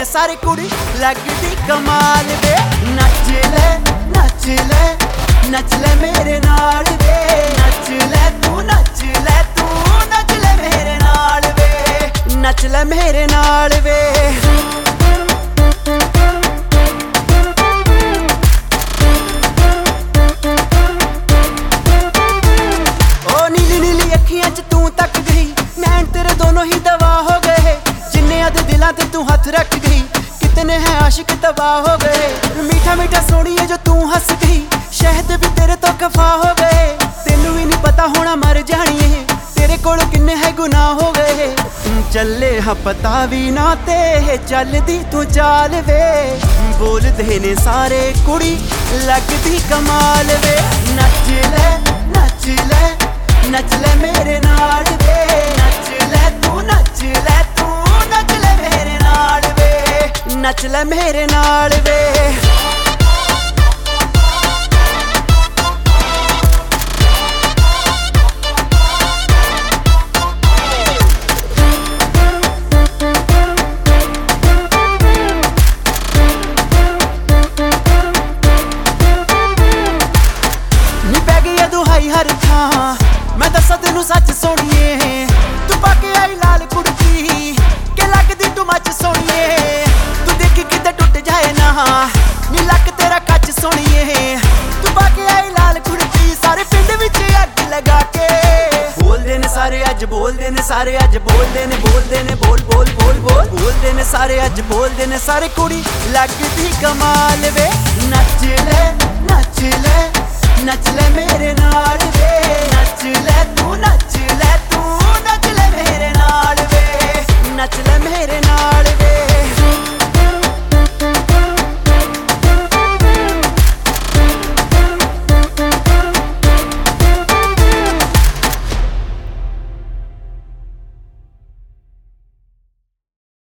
सारी कुड़ी लगदी कमाल वे। नच ले नच ले नच ले मेरे नाल वे, नच ले तू नच ले तू नच ले मेरे नाल वे, नच ले मेरे नाल वे। तू हाथ रख गई, कितने हैं आशिक तबाह हो गए। मीठा मीठा सोनिए जो तू हंस गई, शहद भी तेरे तो खफा हो गए। तेनू भी नहीं पता होना मर जानी है, तेरे कोल किन्ने है गुनाह हो गए। चले हाँ पता भी ना ते चलदी तू चाल वे, बोलदे ने सारे कुड़ी लगदी कमाल वे। नच ले नच ले नच ले मेरे नाल वे, नच ले तू नच ले तू नच ले मेरे नाल वे, नच ले मेरे नाल वे। नी पै गई दुहाई हर थां, मैं दसा तेनू सच सोनिए, तू पाके आई लाल कुड़ती के लगदी तू मच सोनिए। तू देखी किते टुट जाए ना नी लक तेरा कच सोनिए, तू पाके आई लाल कुड़ती सारे पिंड विच अग लगा के। बोलदे ने सारे अज बोलदे ने सारे अज बोलदे ने बोल बोल बोल बोल बोलदे ने सारे अज बोलदे ने सारे कुड़ी लगदी कमाल वे। नच ले नच ले नच ले मेरे नाल